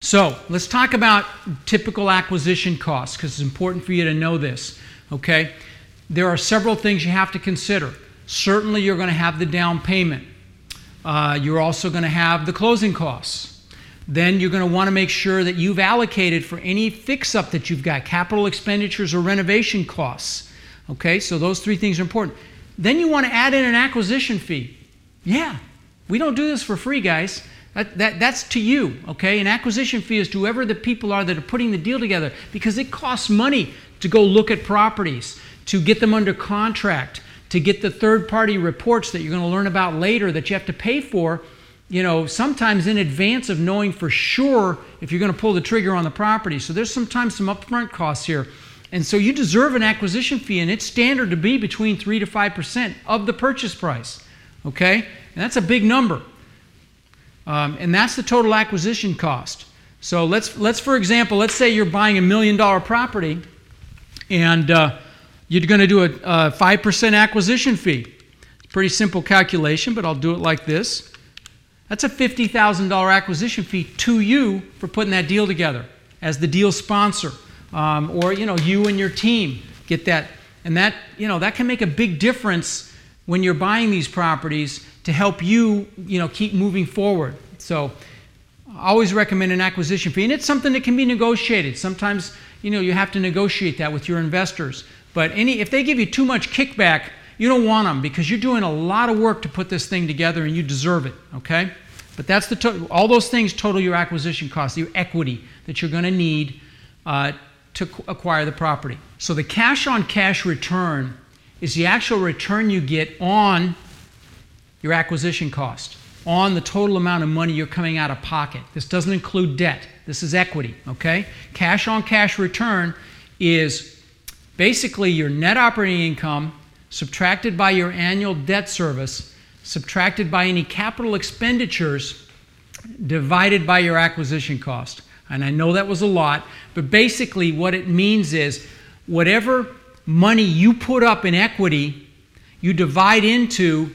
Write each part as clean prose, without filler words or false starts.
So let's talk about typical acquisition costs, because it's important for you to know this, okay? There are several things you have to consider. Certainly you're going to have the down payment. You're also going to have the closing costs. Then you're going to want to make sure that you've allocated for any fix-up that you've got, capital expenditures or renovation costs. Okay, so those three things are important. Then you want to add in an acquisition fee. Yeah, we don't do this for free, guys. That's to you, okay? An acquisition fee is to whoever the people are that are putting the deal together, because it costs money to go look at properties, to get them under contract, to get the third-party reports that you're going to learn about later that you have to pay for, you know, sometimes in advance of knowing for sure if you're going to pull the trigger on the property. So there's sometimes some upfront costs here. And so you deserve an acquisition fee, and it's standard to be between 3 to 5% of the purchase price, okay? And that's a big number. And that's the total acquisition cost. So let's for example, let's say you're buying $1 million property, and you're going to do a 5% acquisition fee. It's a pretty simple calculation, but I'll do it like this. That's a $50,000 acquisition fee to you for putting that deal together as the deal sponsor. Or, you know, you and your team get that. And that, you know, that can make a big difference when you're buying these properties to help you, you know, keep moving forward. So I always recommend an acquisition fee. And it's something that can be negotiated. Sometimes, you know, you have to negotiate that with your investors. But if they give you too much kickback, you don't want them, because you're doing a lot of work to put this thing together and you deserve it, okay? But that's all those things total your acquisition costs, your equity that you're going to need to acquire the property. So the cash-on-cash return is the actual return you get on your acquisition cost, on the total amount of money you're coming out of pocket. This doesn't include debt. This is equity, okay? Cash-on-cash return is basically your net operating income subtracted by your annual debt service, subtracted by any capital expenditures, divided by your acquisition cost. And I know that was a lot, but basically what it means is whatever money you put up in equity, you divide into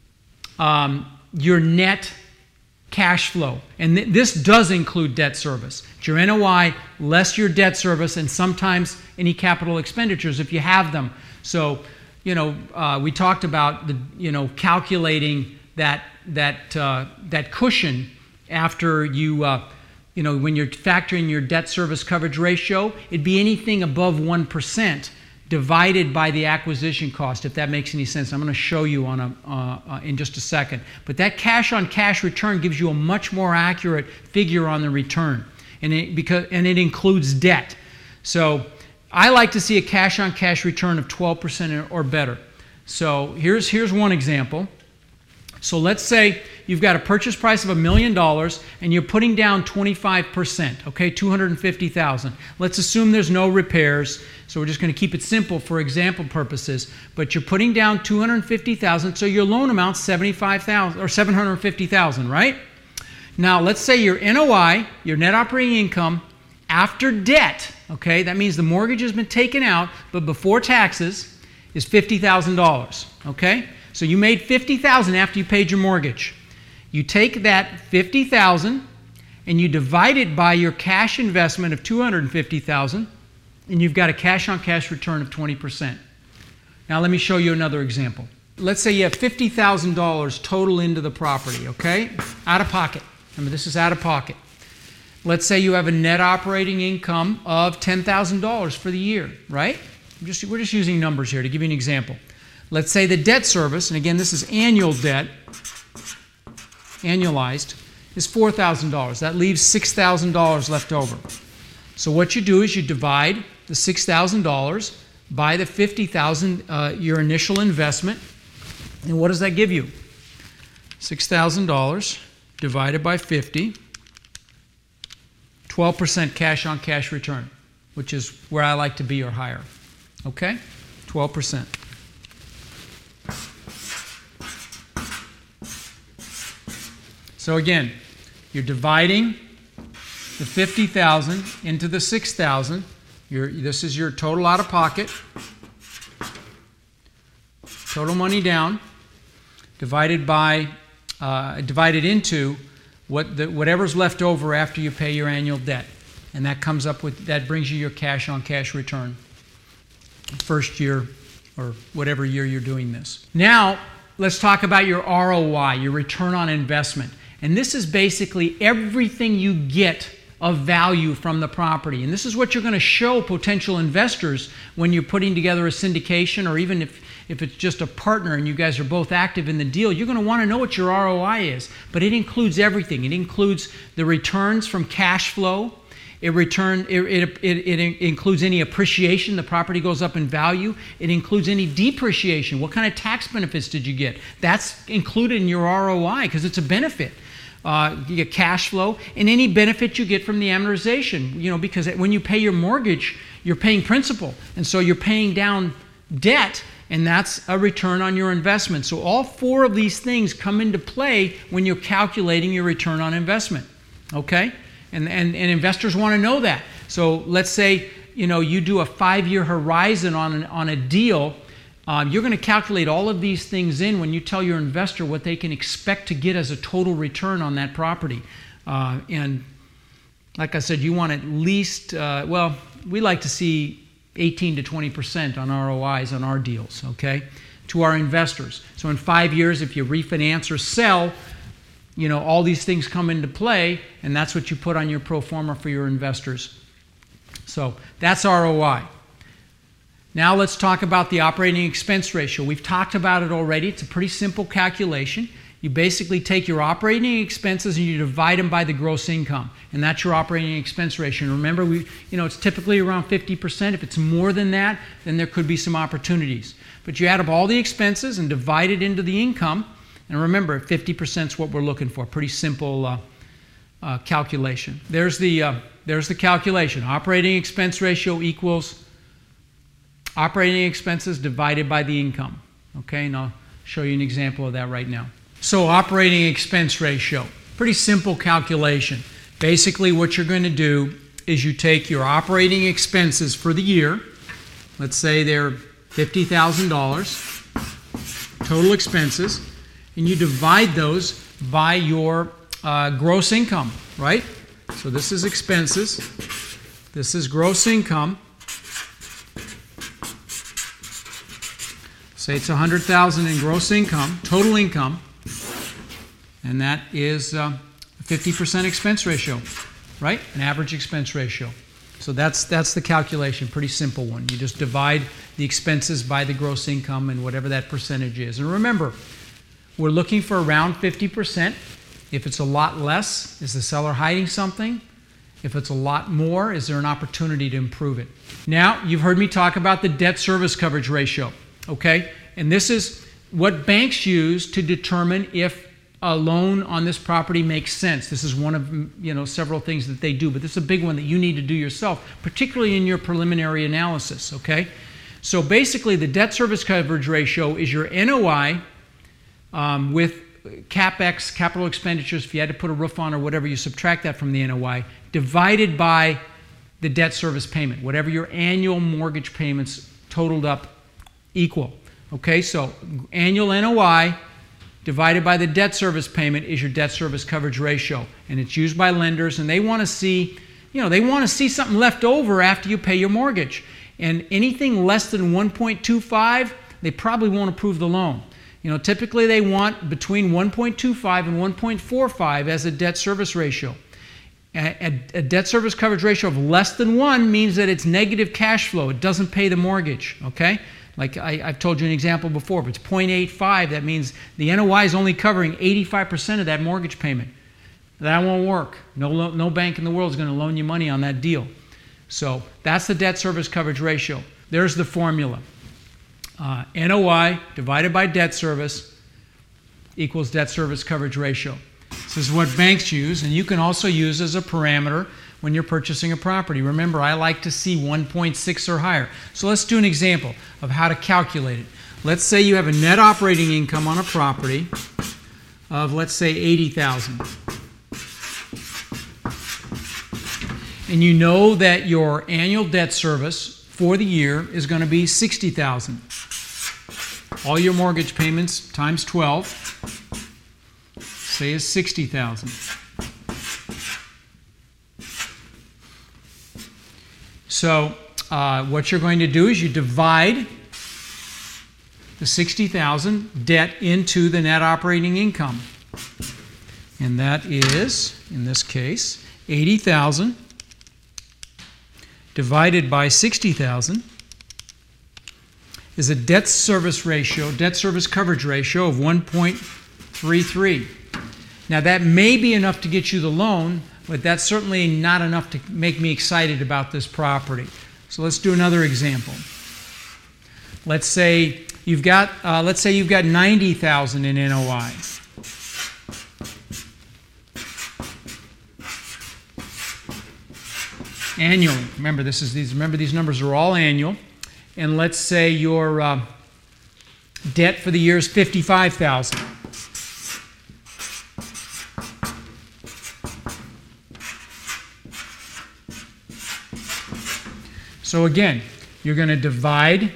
your net cash flow. And this does include debt service. It's your NOI less your debt service, and sometimes any capital expenditures if you have them. So, you know, we talked about the, you know, calculating that cushion after you, you know, when you're factoring your debt service coverage ratio, it'd be anything above 1% divided by the acquisition cost, if that makes any sense. I'm going to show you in just a second. But that cash-on-cash return gives you a much more accurate figure on the return, and it includes debt. So I like to see a cash-on-cash return of 12% or better. So here's one example. So let's say you've got a purchase price of $1 million and you're putting down 25%, okay, $250,000. Let's assume there's no repairs, so we're just going to keep it simple for example purposes. But you're putting down $250,000, so your loan amount's $75,000 or $750,000, right? Now let's say your NOI, your net operating income, after debt, okay, that means the mortgage has been taken out, but before taxes, is $50,000, okay? So you made $50,000 after you paid your mortgage. You take that $50,000 and you divide it by your cash investment of $250,000, and you've got a cash-on-cash return of 20%. Now let me show you another example. Let's say you have $50,000 total into the property, okay? Out of pocket. Remember, this is out of pocket. Let's say you have a net operating income of $10,000 for the year, right? We're just using numbers here to give you an example. Let's say the debt service, and again this is annual debt, annualized, is $4,000. That leaves $6,000 left over. So what you do is you divide the $6,000 by the $50,000, your initial investment, and what does that give you? $6,000 divided by 50, 12% cash-on-cash return, which is where I like to be or higher. Okay? 12%. So again, you're dividing the $50,000 into the $6,000. This is your total out of pocket, total money down, divided into whatever's left over after you pay your annual debt. And that brings you your cash on cash return. First year or whatever year you're doing this. Now, let's talk about your ROI, your return on investment. And this is basically everything you get of value from the property. And this is what you're going to show potential investors when you're putting together a syndication, or even if it's just a partner and you guys are both active in the deal, you're going to want to know what your ROI is. But it includes everything. It includes the returns from cash flow. It includes any appreciation, the property goes up in value. It includes any depreciation. What kind of tax benefits did you get? That's included in your ROI because it's a benefit. You get cash flow and any benefit you get from the amortization. Because when you pay your mortgage, you're paying principal. And so you're paying down debt, and that's a return on your investment. So all four of these things come into play when you're calculating your return on investment. Okay? And investors want to know that. So let's say you do a 5-year horizon on a deal. You're going to calculate all of these things in when you tell your investor what they can expect to get as a total return on that property. And like I said, you want at least, we like to see 18 to 20% on ROIs on our deals, okay, to our investors. So in 5 years, if you refinance or sell, all these things come into play, and that's what you put on your pro forma for your investors. So that's ROI. Now let's talk about the operating expense ratio. We've talked about it already. It's a pretty simple calculation. You basically take your operating expenses and you divide them by the gross income, and that's your operating expense ratio. And remember, it's typically around 50%. If it's more than that, then there could be some opportunities. But you add up all the expenses and divide it into the income. And remember, 50% is what we're looking for. Pretty simple calculation. There's the calculation. Operating expense ratio equals operating expenses divided by the income. Okay, and I'll show you an example of that right now. So operating expense ratio, pretty simple calculation. Basically what you're going to do is you take your operating expenses for the year. Let's say they're $50,000 total expenses. And you divide those by your gross income, right? So this is expenses. This is gross income. Say it's $100,000 in gross income, total income, and that is a 50% expense ratio, right? An average expense ratio. So that's the calculation, pretty simple one. You just divide the expenses by the gross income and whatever that percentage is. And remember, we're looking for around 50%. If it's a lot less, is the seller hiding something? If it's a lot more, is there an opportunity to improve it? Now, you've heard me talk about the debt service coverage ratio, okay? And this is what banks use to determine if a loan on this property makes sense. This is one of several things that they do, but this is a big one that you need to do yourself, particularly in your preliminary analysis, okay? So basically, the debt service coverage ratio is your NOI with CapEx, capital expenditures, if you had to put a roof on or whatever, you subtract that from the NOI, divided by the debt service payment, whatever your annual mortgage payments totaled up equal. Okay, so annual NOI divided by the debt service payment is your debt service coverage ratio. And it's used by lenders, and they want to see, something left over after you pay your mortgage. And anything less than 1.25, they probably won't approve the loan. Typically they want between 1.25 and 1.45 as a debt service ratio. A debt service coverage ratio of less than 1 means that it's negative cash flow. It doesn't pay the mortgage, okay? Like I've told you an example before. If it's 0.85, that means the NOI is only covering 85% of that mortgage payment. That won't work. No bank in the world is going to loan you money on that deal. So that's the debt service coverage ratio. There's the formula. NOI divided by debt service equals debt service coverage ratio. This is what banks use, and you can also use as a parameter when you're purchasing a property. Remember, I like to see 1.6 or higher. So let's do an example of how to calculate it. Let's say you have a net operating income on a property of, let's say, $80,000. And you know that your annual debt service for the year is going to be $60,000. All your mortgage payments times 12, say, is $60,000. So what you're going to do is you divide the $60,000 debt into the net operating income. And that is, in this case, $80,000 divided by $60,000 is a debt service coverage ratio of 1.33. Now that may be enough to get you the loan, but that's certainly not enough to make me excited about this property. So let's do another example. Let's say you've got $90,000 in NOI. Annually. Remember, these numbers are all annual. And let's say your debt for the year is $55,000. So again, you're going to divide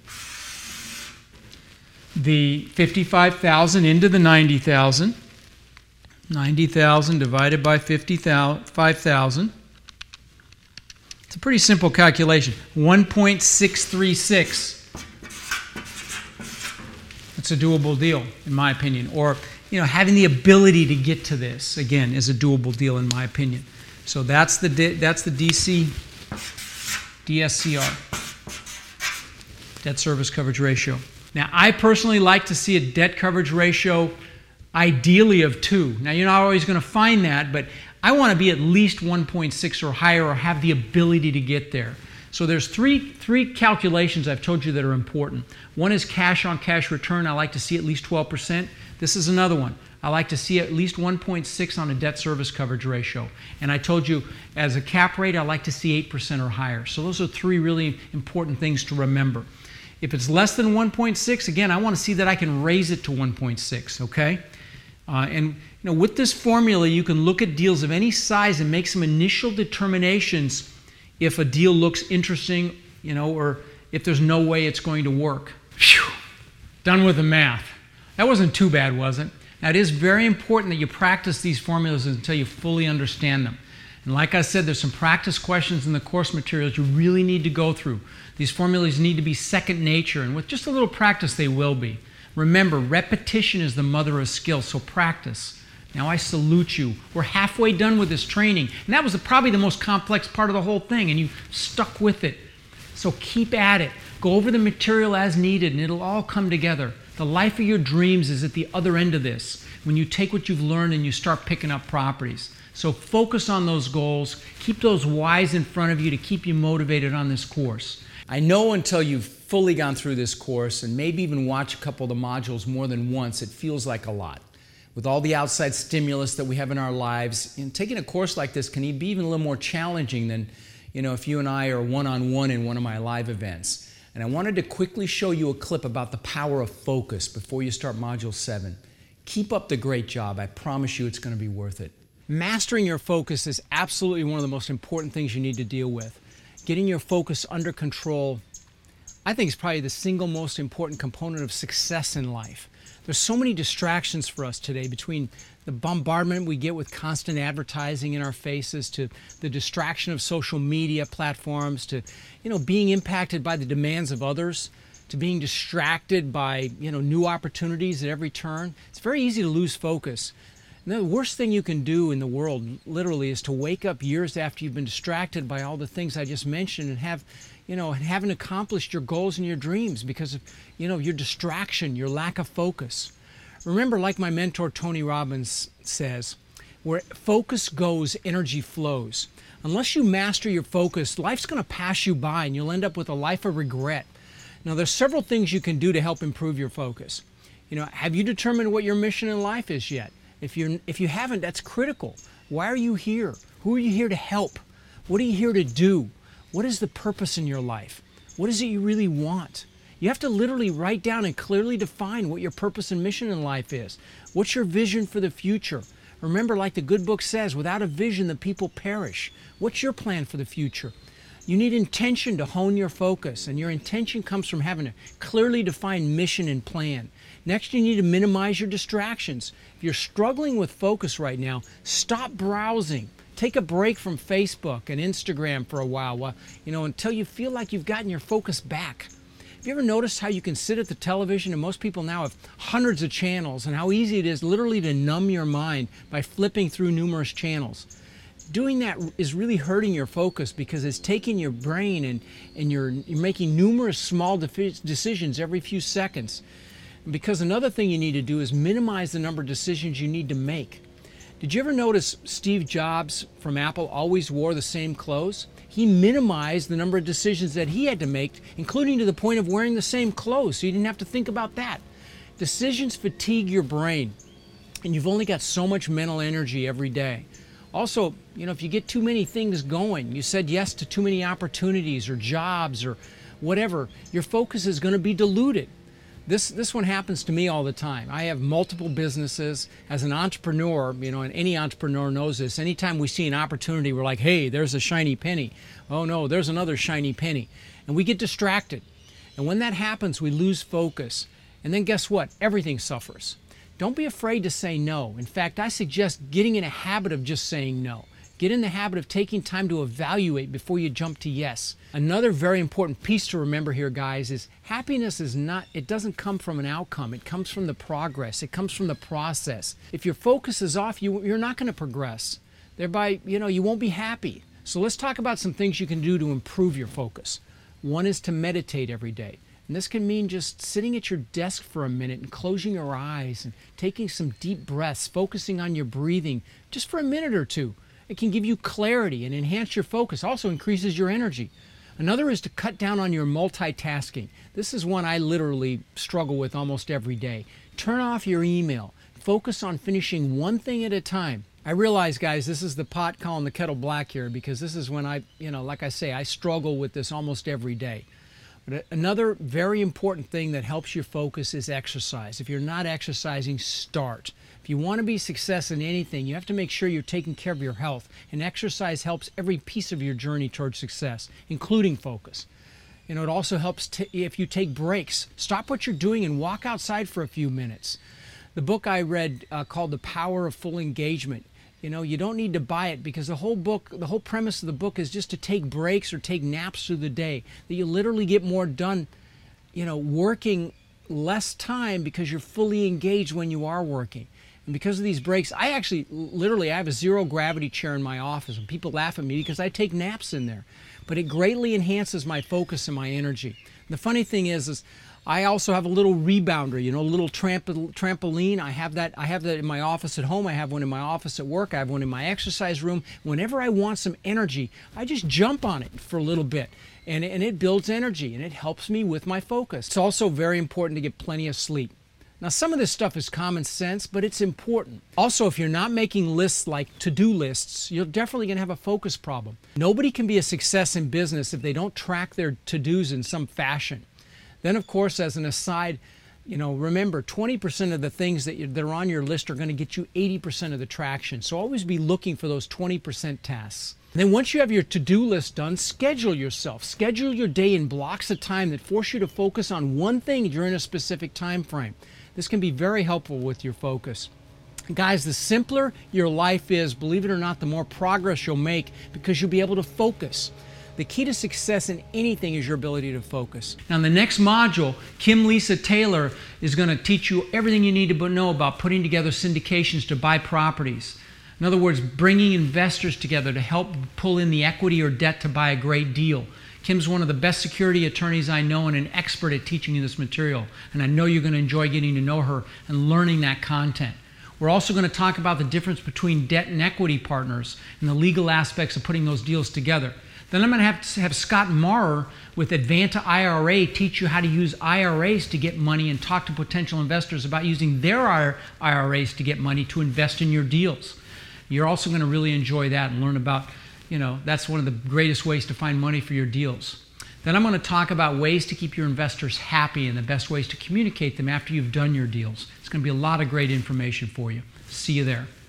the $55,000 into the $90,000. 90,000 divided by 55,000. It's a pretty simple calculation. 1.636. It's a doable deal, in my opinion. Or, having the ability to get to this, again, is a doable deal, in my opinion. So that's the DSCR, debt service coverage ratio. Now, I personally like to see a debt coverage ratio ideally of 2. Now, you're not always going to find that, but I want to be at least 1.6 or higher, or have the ability to get there. So there's three calculations I've told you that are important. One is cash on cash return. I like to see at least 12%. This is another one. I like to see at least 1.6 on a debt service coverage ratio. And I told you, as a cap rate, I like to see 8% or higher. So those are 3 really important things to remember. If it's less than 1.6, again, I want to see that I can raise it to 1.6, okay? With this formula, you can look at deals of any size and make some initial determinations if a deal looks interesting, or if there's no way it's going to work. Phew. Done with the math. That wasn't too bad, was it? Now, it is very important that you practice these formulas until you fully understand them. And like I said, there's some practice questions in the course materials you really need to go through. These formulas need to be second nature, and with just a little practice, they will be. Remember, repetition is the mother of skill, so practice. Now I salute you. We're halfway done with this training, and that was probably the most complex part of the whole thing, and you stuck with it. So keep at it. Go over the material as needed, and it'll all come together. The life of your dreams is at the other end of this, when you take what you've learned and you start picking up properties. So focus on those goals. Keep those whys in front of you to keep you motivated on this course. I know until you've fully gone through this course and maybe even watch a couple of the modules more than once, it feels like a lot. With all the outside stimulus that we have in our lives, taking a course like this can be even a little more challenging than if you and I are one-on-one in one of my live events. And I wanted to quickly show you a clip about the power of focus before you start Module 7. Keep up the great job. I promise you it's going to be worth it. Mastering your focus is absolutely one of the most important things you need to deal with. Getting your focus under control, I think, is probably the single most important component of success in life. There's so many distractions for us today, between the bombardment we get with constant advertising in our faces, to the distraction of social media platforms, to being impacted by the demands of others, to being distracted by new opportunities at every turn. It's very easy to lose focus. And the worst thing you can do in the world, literally, is to wake up years after you've been distracted by all the things I just mentioned and haven't accomplished your goals and your dreams because of your distraction, your lack of focus. Remember, like my mentor Tony Robbins says, where focus goes, energy flows. Unless you master your focus, life's going to pass you by and you'll end up with a life of regret. Now, there's several things you can do to help improve your focus. Have you determined what your mission in life is yet? If you haven't, that's critical. Why are you here? Who are you here to help? What are you here to do? What is the purpose in your life? What is it you really want? You have to literally write down and clearly define what your purpose and mission in life is. What's your vision for the future? Remember, like the good book says, without a vision, the people perish. What's your plan for the future? You need intention to hone your focus, and your intention comes from having a clearly defined mission and plan. Next, you need to minimize your distractions. If you're struggling with focus right now, stop browsing. Take a break from Facebook and Instagram for a while, until you feel like you've gotten your focus back. Have you ever noticed how you can sit at the television, and most people now have hundreds of channels, and how easy it is literally to numb your mind by flipping through numerous channels? Doing that is really hurting your focus because it's taking your brain and you're making numerous small decisions every few seconds. Because another thing you need to do is minimize the number of decisions you need to make. Did you ever notice Steve Jobs from Apple always wore the same clothes? He minimized the number of decisions that he had to make, including to the point of wearing the same clothes, so you didn't have to think about that. Decisions fatigue your brain, and you've only got so much mental energy every day. Also, if you get too many things going, you said yes to too many opportunities or jobs or whatever, your focus is going to be diluted. This one happens to me all the time. I have multiple businesses. As an entrepreneur, and any entrepreneur knows this, anytime we see an opportunity, we're like, hey, there's a shiny penny. Oh no, there's another shiny penny. And we get distracted. And when that happens, we lose focus. And then guess what? Everything suffers. Don't be afraid to say no. In fact, I suggest getting in a habit of just saying no. Get in the habit of taking time to evaluate before you jump to yes. Another very important piece to remember here, guys, is happiness it doesn't come from an outcome. It comes from the progress. It comes from the process. If your focus is off, you're not going to progress. Thereby, you won't be happy. So let's talk about some things you can do to improve your focus. One is to meditate every day. And this can mean just sitting at your desk for a minute and closing your eyes and taking some deep breaths, focusing on your breathing just for a minute or two. It can give you clarity and enhance your focus, also increases your energy. Another is to cut down on your multitasking. This is one I literally struggle with almost every day. Turn off your email. Focus on finishing one thing at a time. I realize, guys, this is the pot calling the kettle black here, because this is when like I say, I struggle with this almost every day. But another very important thing that helps you focus is exercise. If you're not exercising, start. If you want to be success in anything, you have to make sure you're taking care of your health. And exercise helps every piece of your journey towards success, including focus. It also helps if you take breaks. Stop what you're doing and walk outside for a few minutes. The book I read called The Power of Full Engagement. You don't need to buy it, because the whole premise of the book is just to take breaks or take naps through the day, that you literally get more done, working less time because you're fully engaged when you are working. And because of these breaks, I have a zero gravity chair in my office, and people laugh at me because I take naps in there. But it greatly enhances my focus and my energy. And the funny thing is I also have a little rebounder, a little trampoline. I have that in my office at home. I have one in my office at work. I have one in my exercise room. Whenever I want some energy, I just jump on it for a little bit. And it builds energy, and it helps me with my focus. It's also very important to get plenty of sleep. Now, some of this stuff is common sense, but it's important. Also, if you're not making lists like to-do lists, you're definitely going to have a focus problem. Nobody can be a success in business if they don't track their to-dos in some fashion. Then, of course, as an aside, remember, 20% of the things that are on your list are going to get you 80% of the traction. So always be looking for those 20% tasks. And then once you have your to-do list done, schedule yourself. Schedule your day in blocks of time that force you to focus on one thing during a specific time frame. This can be very helpful with your focus. Guys, the simpler your life is, believe it or not, the more progress you'll make, because you'll be able to focus. The key to success in anything is your ability to focus. Now, in the next module, Kim Lisa Taylor is going to teach you everything you need to know about putting together syndications to buy properties. In other words, bringing investors together to help pull in the equity or debt to buy a great deal. Kim's one of the best security attorneys I know and an expert at teaching you this material. And I know you're going to enjoy getting to know her and learning that content. We're also going to talk about the difference between debt and equity partners and the legal aspects of putting those deals together. Then I'm going to have Scott Maurer with Advanta IRA teach you how to use IRAs to get money and talk to potential investors about using their IRAs to get money to invest in your deals. You're also going to really enjoy that and learn about, that's one of the greatest ways to find money for your deals. Then I'm going to talk about ways to keep your investors happy and the best ways to communicate them after you've done your deals. It's going to be a lot of great information for you. See you there.